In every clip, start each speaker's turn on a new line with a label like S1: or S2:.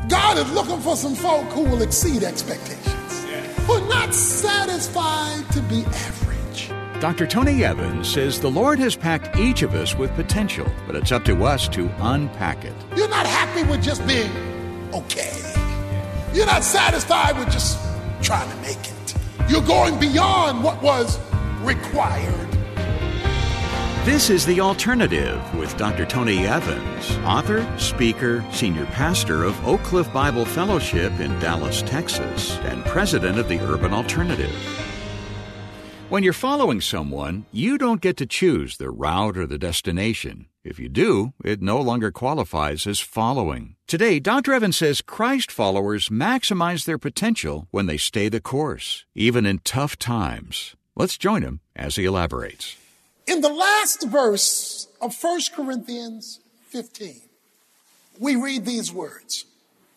S1: God is looking for some folk who will exceed expectations, who are not satisfied to be average.
S2: Dr. Tony Evans says the Lord has packed each of us with potential, but it's up to us to unpack it.
S1: You're not happy with just being okay. You're not satisfied with just trying to make it. You're going beyond what was required.
S2: This is The Alternative with Dr. Tony Evans, author, speaker, senior pastor of Oak Cliff Bible Fellowship in Dallas, Texas, and president of the Urban Alternative. When you're following someone, you don't get to choose the route or the destination. If you do, it no longer qualifies as following. Today, Dr. Evans says Christ followers maximize their potential when they stay the course, even in tough times. Let's join him as he elaborates.
S1: In the last verse of 1 Corinthians 15, we read these words.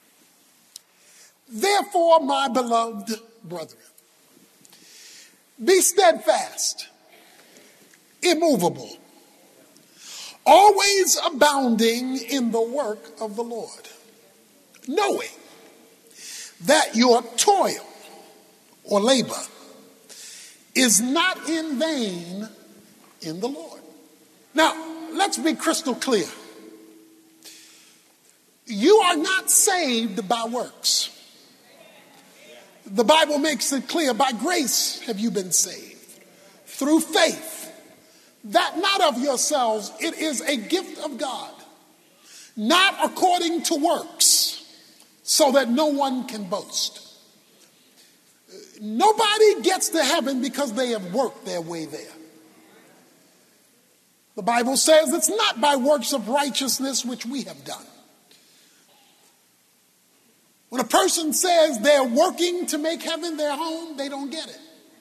S1: Therefore, my beloved brethren, be steadfast, immovable, always abounding in the work of the Lord, knowing that your toil or labor is not in vain in the Lord. Now, let's be crystal clear. You are not saved by works. The Bible makes it clear, by grace have you been saved, through faith, that not of yourselves, it is a gift of God, not according to works, so that no one can boast. Nobody gets to heaven because they have worked their way there. The Bible says it's not by works of righteousness which we have done. When a person says they're working to make heaven their home, they don't get it.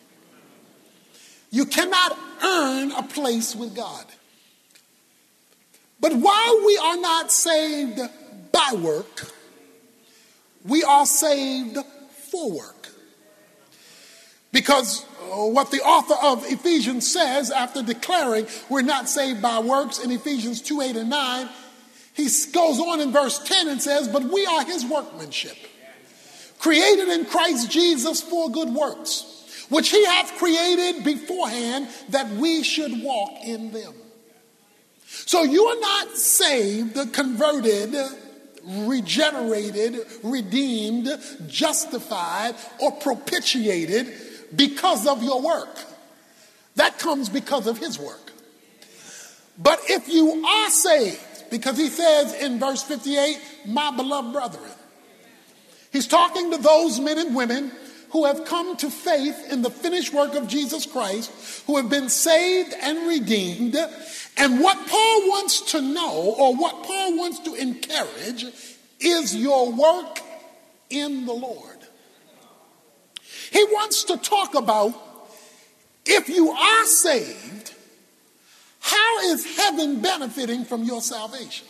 S1: You cannot earn a place with God. But while we are not saved by work, we are saved for work. Because what the author of Ephesians says after declaring we're not saved by works in Ephesians 2:8 and 9, he goes on in verse 10 and says, but we are his workmanship, created in Christ Jesus for good works, which he hath created beforehand that we should walk in them. So you are not saved, converted, regenerated, redeemed, justified, or propitiated because of your work. That comes because of his work. But if you are saved, because he says in verse 58, my beloved brethren, he's talking to those men and women who have come to faith in the finished work of Jesus Christ, who have been saved and redeemed. And what Paul wants to know, or what Paul wants to encourage, is your work in the Lord. He wants to talk about, if you are saved, how is heaven benefiting from your salvation?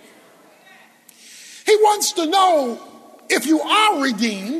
S1: He wants to know, if you are redeemed,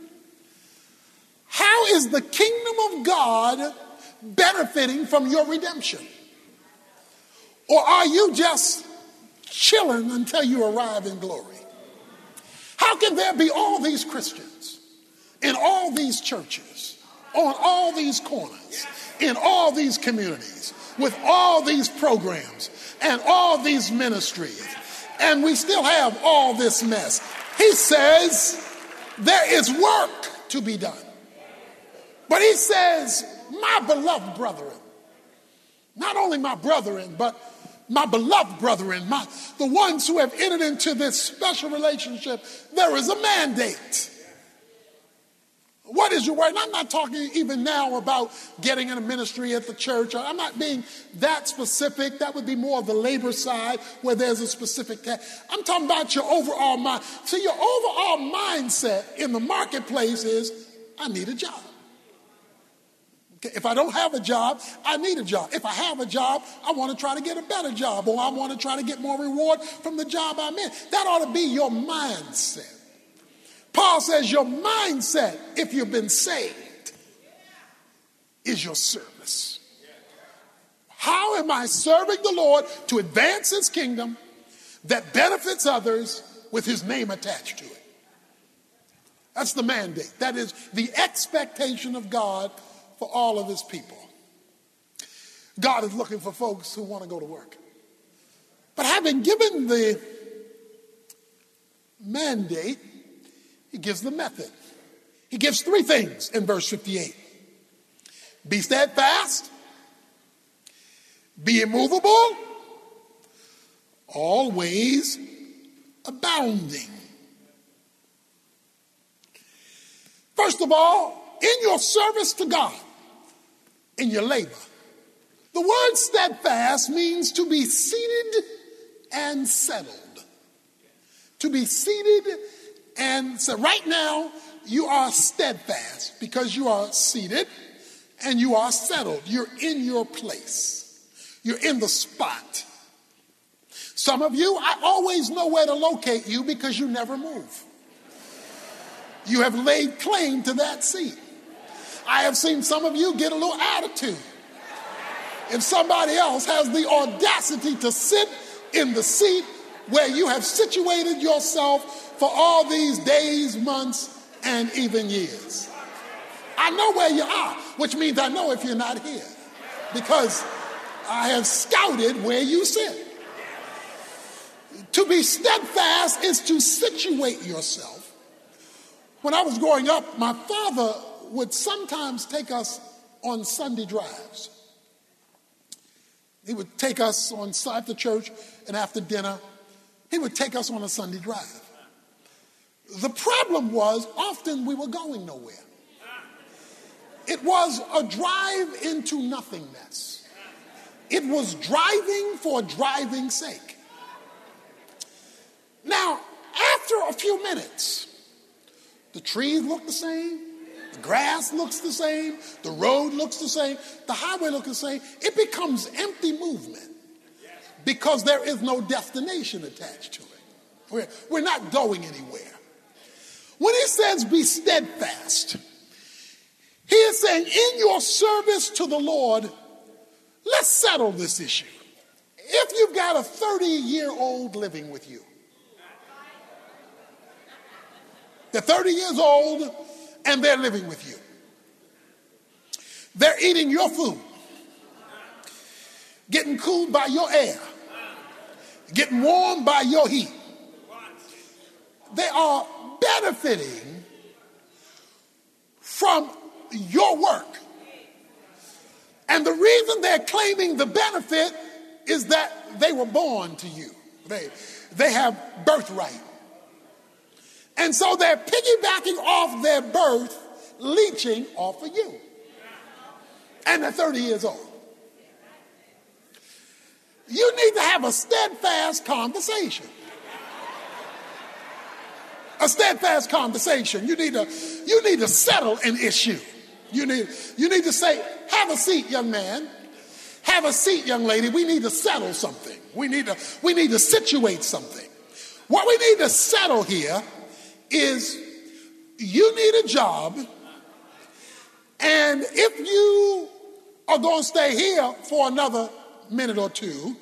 S1: how is the kingdom of God benefiting from your redemption? Or are you just chilling until you arrive in glory? How can there be all these Christians in all these churches, on all these corners, in all these communities, with all these programs and all these ministries, and we still have all this mess? He says there is work to be done. But he says, my beloved brethren, not only my brethren, but my beloved brethren, the ones who have entered into this special relationship, there is a mandate. What is your word? And I'm not talking even now about getting in a ministry at the church. I'm not being that specific. That would be more of the labor side where there's a specific task. I'm talking about your overall mind. So your overall mindset in the marketplace is, I need a job. Okay, if I don't have a job, I need a job. If I have a job, I want to try to get a better job, or I want to try to get more reward from the job I'm in. That ought to be your mindset. Paul says your mindset, if you've been saved, is your service. How am I serving the Lord to advance his kingdom that benefits others with his name attached to it? That's the mandate. That is the expectation of God for all of his people. God is looking for folks who want to go to work. But having given the mandate, he gives the method. He gives three things in verse 58. Be steadfast, be immovable, always abounding. First of all, in your service to God, in your labor. The word steadfast means to be seated and settled. To be seated and settled. Right now, you are steadfast because you are seated and you are settled. You're in your place. You're in the spot. Some of you, I always know where to locate you because you never move. You have laid claim to that seat. I have seen some of you get a little attitude if somebody else has the audacity to sit in the seat where you have situated yourself for all these days, months, and even years. I know where you are, which means I know if you're not here, because I have scouted where you sit. To be steadfast is to situate yourself. When I was growing up, my father would sometimes take us on Sunday drives. He would take us on after church and after dinner. He would take us on a Sunday drive. The problem was often we were going nowhere. It was a drive into nothingness. It was driving for driving's sake. Now, after a few minutes, the trees look the same, the grass looks the same, the road looks the same, the highway looks the same. It becomes empty movement because there is no destination attached to it. We're not going anywhere. When he says be steadfast, he is saying in your service to the Lord, let's settle this issue. If you've got a 30-year-old living with you, they're 30 years old and they're living with you. They're eating your food, getting cooled by your air, getting warmed by your heat. They are benefiting from your work. And the reason they're claiming the benefit is that they were born to you. They have birthright. And so they're piggybacking off their birth, leeching off of you. And they're 30 years old. You need to have a steadfast conversation. A steadfast conversation. You need to settle an issue. You need to say, have a seat, young man. Have a seat, young lady. We need to settle something. We need to situate something. What we need to settle here is you need a job, and if you are going to stay here for another minute or two,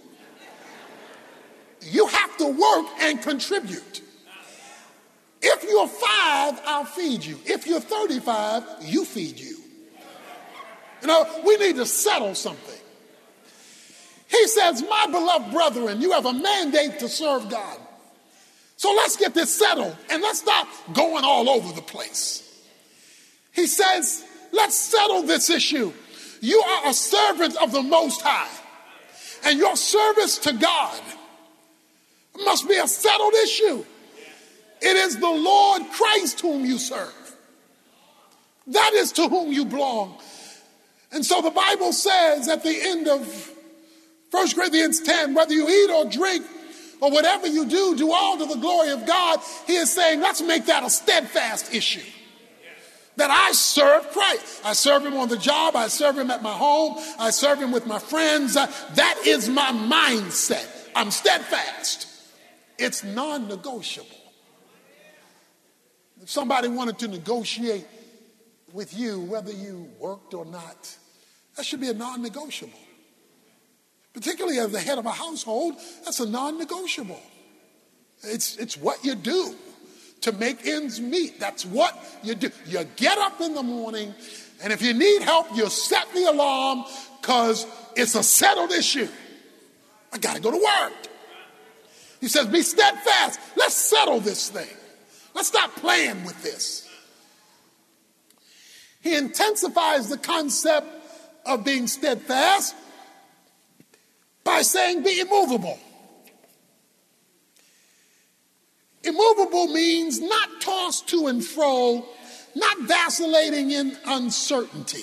S1: you have to work and contribute. If you're 5, I'll feed you. If you're 35, you feed you. We need to settle something. He says, my beloved brethren, you have a mandate to serve God. So let's get this settled and let's stop going all over the place. He says, let's settle this issue. You are a servant of the Most High, and your service to God must be a settled issue. It is the Lord Christ whom you serve. That is to whom you belong. And so the Bible says at the end of 1 Corinthians 10, whether you eat or drink or whatever you do, do all to the glory of God. He is saying, let's make that a steadfast issue. That I serve Christ. I serve him on the job. I serve him at my home. I serve him with my friends. That is my mindset. I'm steadfast. It's non-negotiable. If somebody wanted to negotiate with you, whether you worked or not, that should be a non-negotiable. Particularly as the head of a household, that's a non-negotiable. It's what you do. to make ends meet. That's what you do. You get up in the morning, and if you need help, you set the alarm because it's a settled issue. I got to go to work. He says, be steadfast. Let's settle this thing. Let's stop playing with this. He intensifies the concept of being steadfast by saying be immovable. Immovable means not tossed to and fro, not vacillating in uncertainty.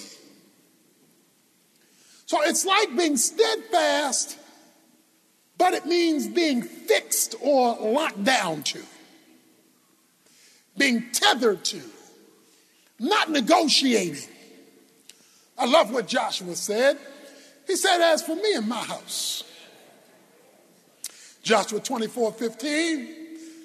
S1: So it's like being steadfast, but it means being fixed or locked down to, being tethered to, not negotiating. I love what Joshua said. He said, as for me and my house, Joshua 24:15,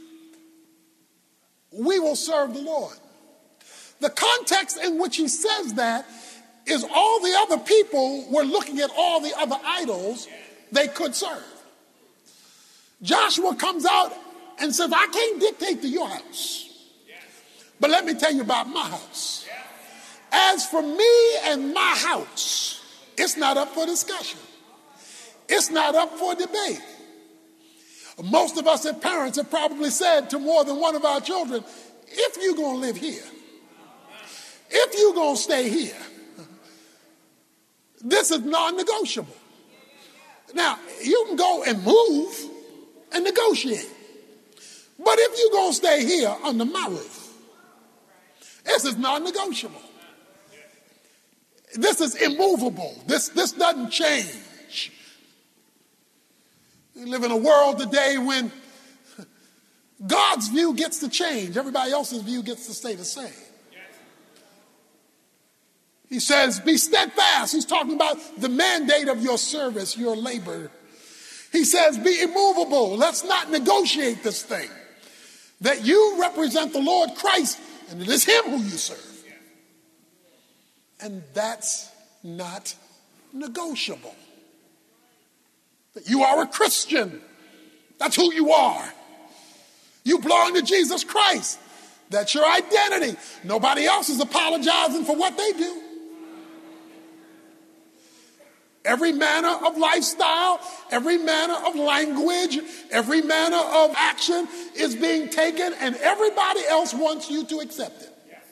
S1: we will serve the Lord. The context in which he says that is all the other people were looking at all the other idols they could serve. Joshua comes out and says, I can't dictate to your house, but let me tell you about my house. As for me and my house, it's not up for discussion. It's not up for debate. Most of us as parents have probably said to more than one of our children, if you're going to live here, if you're going to stay here, this is non-negotiable. Now, you can go and move and negotiate. But if you're going to stay here under my roof, this is non-negotiable. This is immovable. This doesn't change. We live in a world today when God's view gets to change. Everybody else's view gets to stay the same. He says, be steadfast. He's talking about the mandate of your service, your labor. He says, be immovable. Let's not negotiate this thing. That you represent the Lord Christ, and it is him who you serve. And that's not negotiable. That you are a Christian. That's who you are. You belong to Jesus Christ. That's your identity. Nobody else is apologizing for what they do. Every manner of lifestyle, every manner of language, every manner of action is being taken, and everybody else wants you to accept it.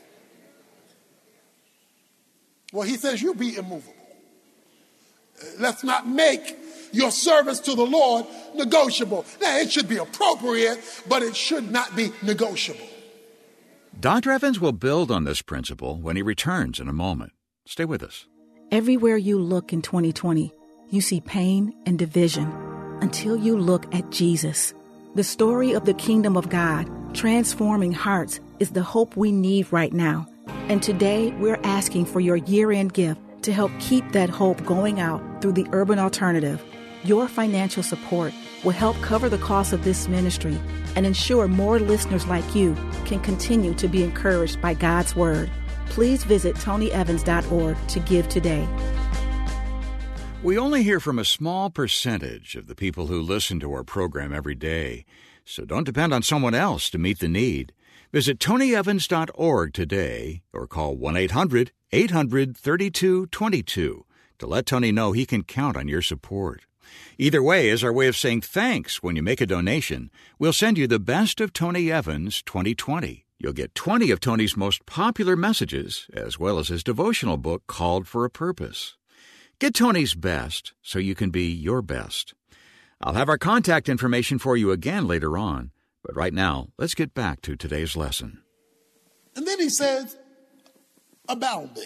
S1: Well, he says you be immovable. Let's not make your service to the Lord negotiable. Now, it should be appropriate, but it should not be negotiable.
S2: Dr. Evans will build on this principle when he returns in a moment. Stay with us.
S3: Everywhere you look in 2020, you see pain and division until you look at Jesus. The story of the kingdom of God transforming hearts is the hope we need right now. And today we're asking for your year-end gift to help keep that hope going out through the Urban Alternative. Your financial support will help cover the cost of this ministry and ensure more listeners like you can continue to be encouraged by God's Word. Please visit TonyEvans.org to give today.
S2: We only hear from a small percentage of the people who listen to our program every day, so don't depend on someone else to meet the need. Visit TonyEvans.org today or call 1-800-800-3222 to let Tony know he can count on your support. Either way is our way of saying thanks when you make a donation. We'll send you the Best of Tony Evans 2020. You'll get 20 of Tony's most popular messages, as well as his devotional book, Called for a Purpose. Get Tony's best so you can be your best. I'll have our contact information for you again later on, but right now, let's get back to today's lesson.
S1: And then he says, abounding.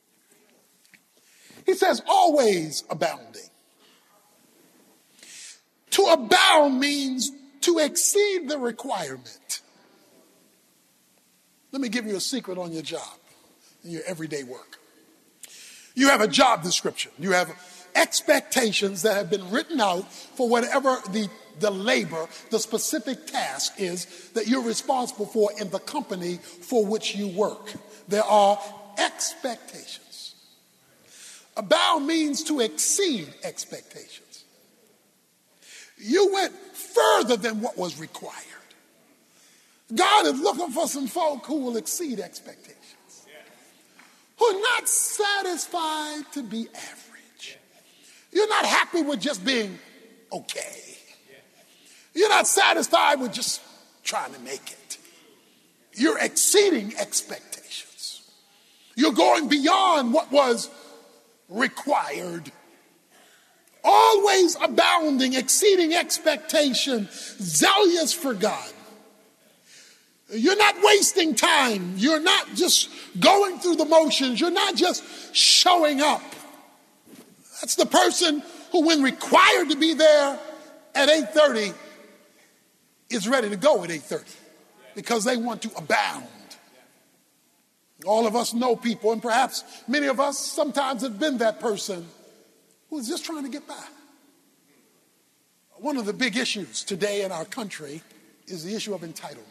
S1: He says, always abounding. To abound means to exceed the requirement. Let me give you a secret on your job, in your everyday work. You have a job description. You have expectations that have been written out for whatever the labor, the specific task is that you're responsible for in the company for which you work. There are expectations. Abound means to exceed expectations. You went further than what was required. God is looking for some folk who will exceed expectations, who are not satisfied to be average. You're not happy with just being okay. You're not satisfied with just trying to make it. You're exceeding expectations. You're going beyond what was required. Always abounding, exceeding expectation, zealous for God. You're not wasting time. You're not just going through the motions. You're not just showing up. That's the person who, when required to be there at 8:30, is ready to go at 8:30 because they want to abound. All of us know people, and perhaps many of us sometimes have been that person who is just trying to get by. One of the big issues today in our country is the issue of entitlement.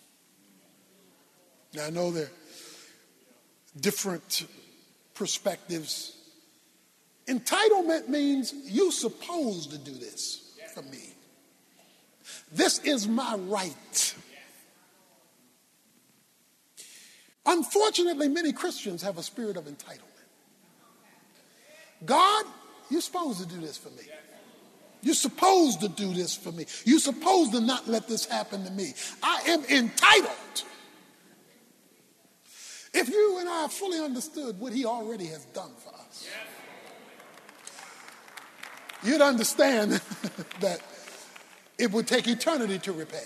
S1: Now, I know there are different perspectives. Entitlement means you're supposed to do this for me. This is my right. Unfortunately, many Christians have a spirit of entitlement. God, you're supposed to do this for me. You're supposed to do this for me. You're supposed to not let this happen to me. I am entitled. If you and I fully understood what he already has done for us, you'd understand that it would take eternity to repay.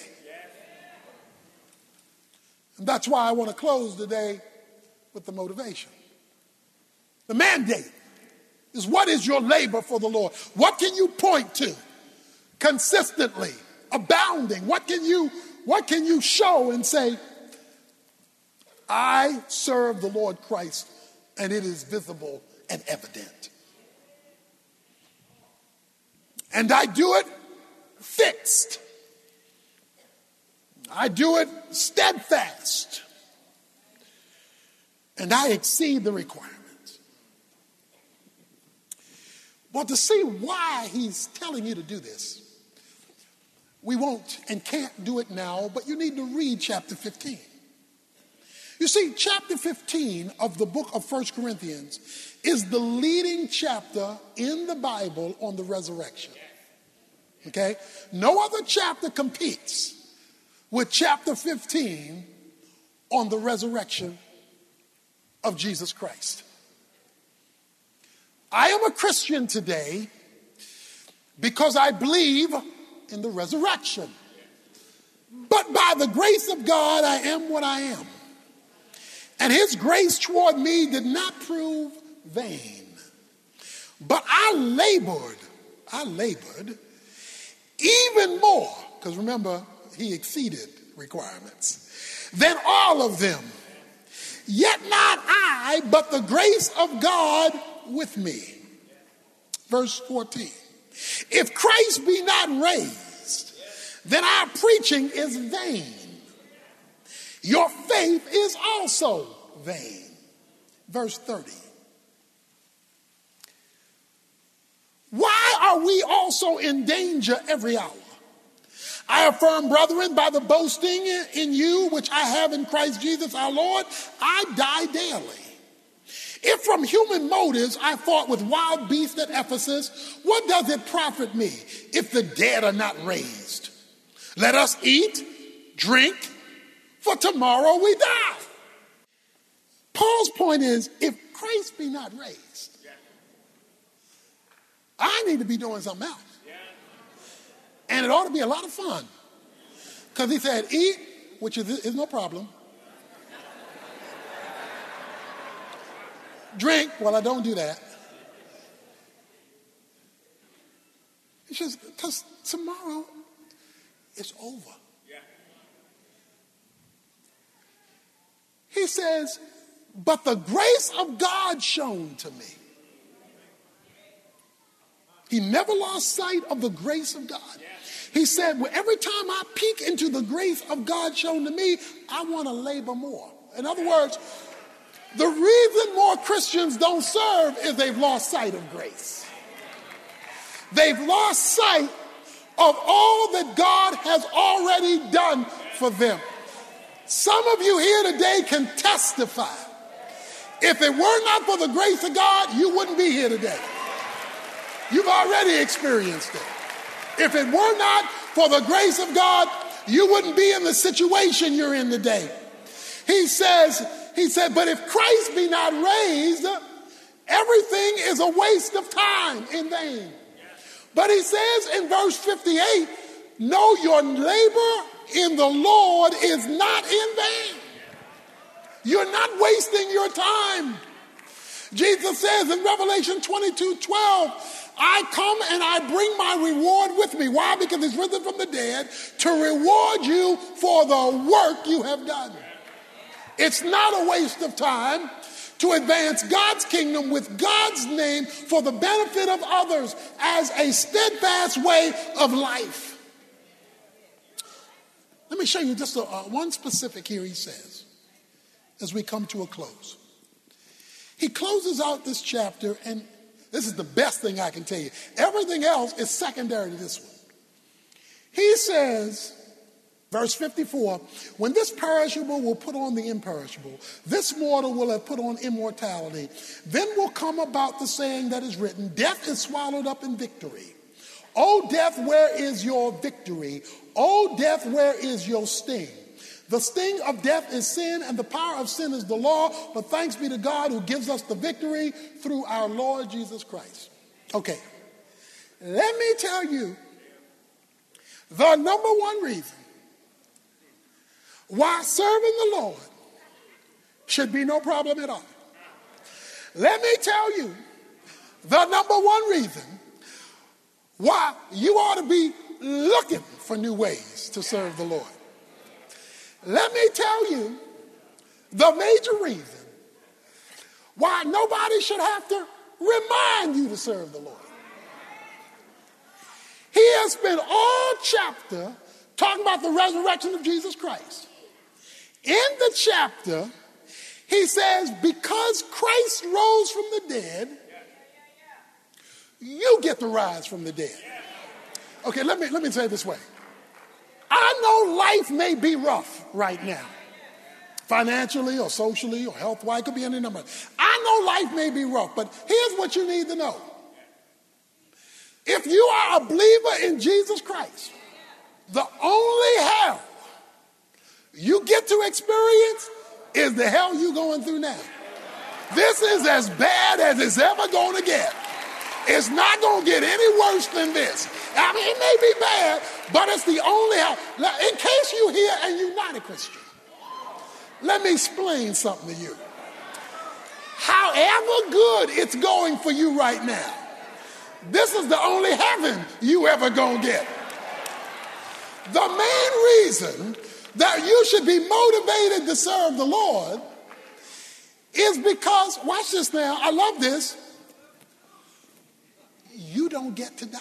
S1: And that's why I want to close today with the motivation. The mandate is, what is your labor for the Lord? What can you point to consistently, abounding? What can you show and say, I serve the Lord Christ, and it is visible and evident. And I do it fixed. I do it steadfast. And I exceed the requirements. Well, to see why he's telling you to do this, we won't and can't do it now, but you need to read chapter 15. You see, chapter 15 of the book of 1 Corinthians is the leading chapter in the Bible on the resurrection. Okay? No other chapter competes with chapter 15 on the resurrection of Jesus Christ. I am a Christian today because I believe in the resurrection. But by the grace of God, I am what I am. And his grace toward me did not prove vain. But I labored even more, because remember, he exceeded requirements, than all of them. Yet not I, but the grace of God with me. Verse 14. If Christ be not raised, then our preaching is vain. Your faith is also vain. Verse 30. Why are we also in danger every hour? I affirm, brethren, by the boasting in you which I have in Christ Jesus our Lord, I die daily. If from human motives I fought with wild beasts at Ephesus, what does it profit me if the dead are not raised? Let us eat, drink, for tomorrow we die. Paul's point is, if Christ be not raised, I need to be doing something else. And it ought to be a lot of fun. Because he said, eat, which is no problem. Drink, well, I don't do that. It's just because tomorrow it's over. He says, but the grace of God shown to me. He never lost sight of the grace of God. He said, well, every time I peek into the grace of God shown to me, I want to labor more. In other words, the reason more Christians don't serve is they've lost sight of grace. They've lost sight of all that God has already done for them. Some of you here today can testify. If it were not for the grace of God, you wouldn't be here today. You've already experienced it. If it were not for the grace of God, you wouldn't be in the situation you're in today. He said, but if Christ be not raised, everything is a waste of time, in vain. But he says in verse 58, no, your labor in the Lord is not in vain. You're not wasting your time. Jesus says in Revelation 22:12, I come and I bring my reward with me. Why? Because he's risen from the dead to reward you for the work you have done. It's not a waste of time to advance God's kingdom with God's name for the benefit of others as a steadfast way of life. Let me show you just one specific here he says as we come to a close. He closes out this chapter, and this is the best thing I can tell you. Everything else is secondary to this one. He says, verse 54, when this perishable will put on the imperishable, this mortal will have put on immortality, then will come about the saying that is written, death is swallowed up in victory. O death, where is your victory? O death, where is your sting? The sting of death is sin, and the power of sin is the law. But thanks be to God who gives us the victory through our Lord Jesus Christ. Okay, let me tell you the number one reason why serving the Lord should be no problem at all. Let me tell you the number one reason why you ought to be looking for new ways to serve the Lord. Let me tell you the major reason why nobody should have to remind you to serve the Lord. He has spent all chapter talking about the resurrection of Jesus Christ. In the chapter, he says, because Christ rose from the dead, you get to rise from the dead. Okay, let me say it this way. I know life may be rough right now, financially or socially or health-wise. It could be any number. I know life may be rough, but here's what you need to know. If you are a believer in Jesus Christ, the only hell you get to experience is the hell you're going through now. This is as bad as it's ever going to get. It's not going to get any worse than this. I mean, it may be bad, but it's the only help. In case you're here and you're not a Christian, let me explain something to you. However good it's going for you right now, this is the only heaven you ever gonna get. The main reason that you should be motivated to serve the Lord is because, watch this now, I love this, you don't get to die.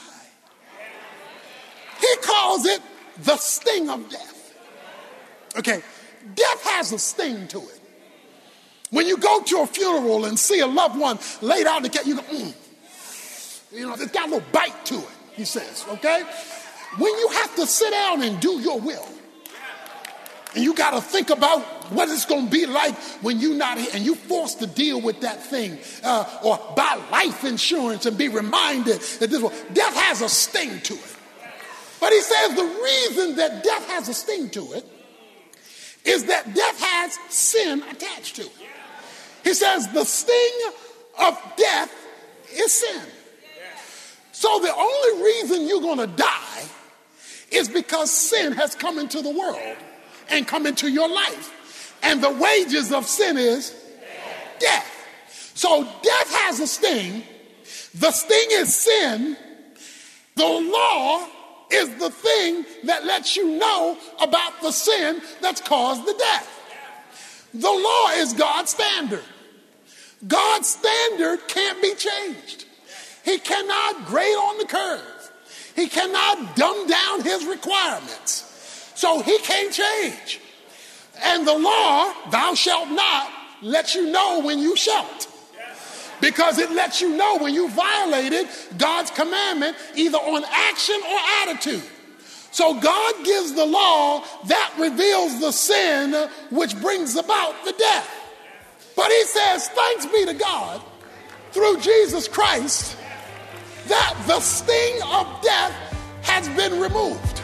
S1: He calls it the sting of death. Okay, death has a sting to it. When you go to a funeral and see a loved one laid out in the case, you go, you know, it's got a little bite to it, he says, okay? When you have to sit down and do your will, and you got to think about what it's going to be like when you're not here, and you're forced to deal with that thing, or buy life insurance and be reminded that death has a sting to it. But he says the reason that death has a sting to it is that death has sin attached to it. He says the sting of death is sin. So the only reason you're going to die is because sin has come into the world and come into your life. And the wages of sin is death. So death has a sting. The sting is sin. The law is the thing that lets you know about the sin that's caused the death. The law is God's standard. God's standard can't be changed. He cannot grade on the curve. He cannot dumb down his requirements. So he can't change. And the law, thou shalt not, lets you know when you shalt. Because it lets you know when you violated God's commandment, either on action or attitude. So God gives the law that reveals the sin which brings about the death. But he says, thanks be to God, through Jesus Christ, that the sting of death has been removed.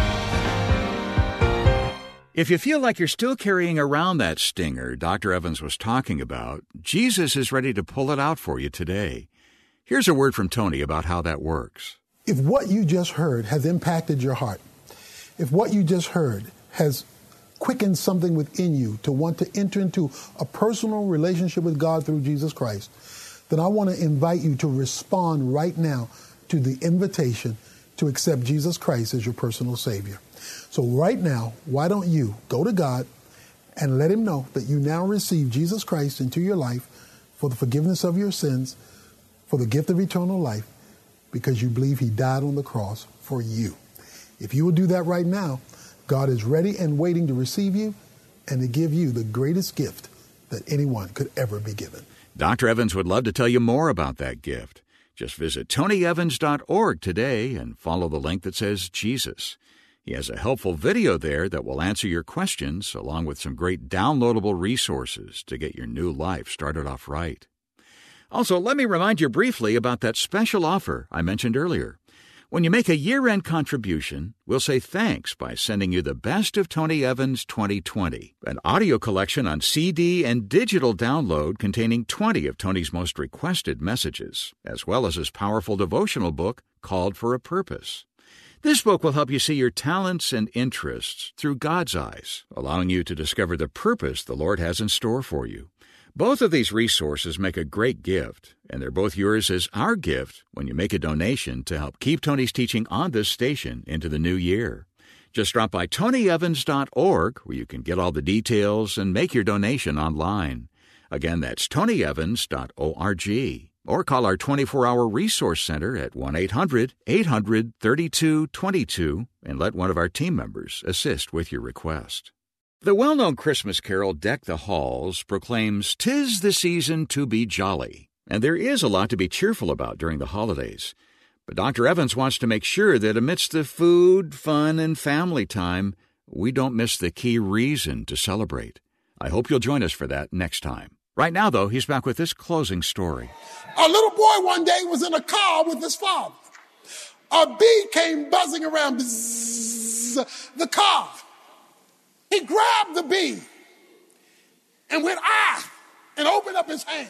S2: If you feel like you're still carrying around that stinger Dr. Evans was talking about, Jesus is ready to pull it out for you today. Here's a word from Tony about how that works.
S1: If what you just heard has impacted your heart, if what you just heard has quickened something within you to want to enter into a personal relationship with God through Jesus Christ, then I want to invite you to respond right now to the invitation to accept Jesus Christ as your personal Savior. So right now, why don't you go to God and let him know that you now receive Jesus Christ into your life for the forgiveness of your sins, for the gift of eternal life, because you believe he died on the cross for you. If you will do that right now, God is ready and waiting to receive you and to give you the greatest gift that anyone could ever be given.
S2: Dr. Evans would love to tell you more about that gift. Just visit tonyevans.org today and follow the link that says Jesus. He has a helpful video there that will answer your questions, along with some great downloadable resources to get your new life started off right. Also, let me remind you briefly about that special offer I mentioned earlier. When you make a year-end contribution, we'll say thanks by sending you the Best of Tony Evans 2020, an audio collection on CD and digital download containing 20 of Tony's most requested messages, as well as his powerful devotional book, Called for a Purpose. This book will help you see your talents and interests through God's eyes, allowing you to discover the purpose the Lord has in store for you. Both of these resources make a great gift, and they're both yours as our gift when you make a donation to help keep Tony's teaching on this station into the new year. Just drop by tonyevans.org, where you can get all the details and make your donation online. Again, that's tonyevans.org. Or call our 24-hour resource center at 1-800-800-3222 and let one of our team members assist with your request. The well-known Christmas carol, Deck the Halls, proclaims, "'Tis the season to be jolly." And there is a lot to be cheerful about during the holidays. But Dr. Evans wants to make sure that amidst the food, fun, and family time, we don't miss the key reason to celebrate. I hope you'll join us for that next time. Right now, though, he's back with this closing story.
S1: A little boy one day was in a car with his father. A bee came buzzing around the car. He grabbed the bee and went, and opened up his hand.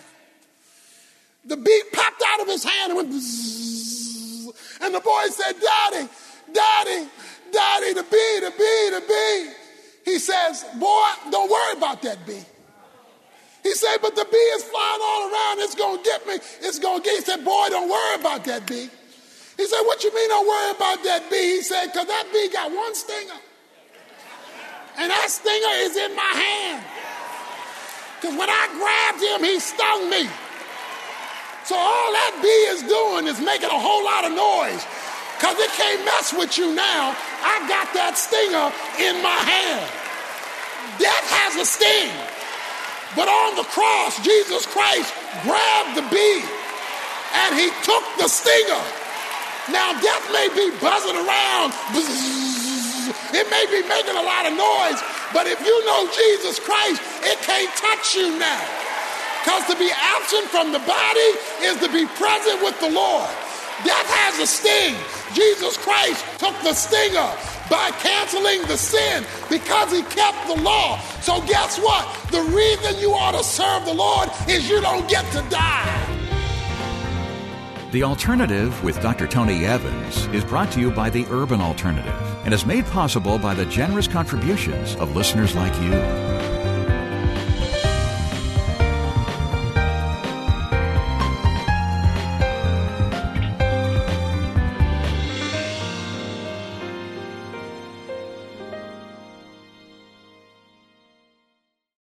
S1: The bee popped out of his hand and went, and the boy said, Daddy, Daddy, Daddy, the bee, the bee, the bee. He says, boy, don't worry about that bee. He said, but the bee is flying all around. It's going to get me. It's going to get. He said, boy, don't worry about that bee. He said, what you mean don't worry about that bee? He said, because that bee got one stinger. And that stinger is in my hand. Because when I grabbed him, he stung me. So all that bee is doing is making a whole lot of noise. Because it can't mess with you now. I got that stinger in my hand. Death has a sting. But on the cross, Jesus Christ grabbed the bee and he took the stinger. Now death may be buzzing around. It may be making a lot of noise, but if you know Jesus Christ, it can't touch you now. Because to be absent from the body is to be present with the Lord. Death has a sting. Jesus Christ took the stinger by canceling the sin because he kept the law. So guess what? The reason you ought to serve the Lord is you don't get to die.
S2: The Alternative with Dr. Tony Evans is brought to you by the Urban Alternative and is made possible by the generous contributions of listeners like you.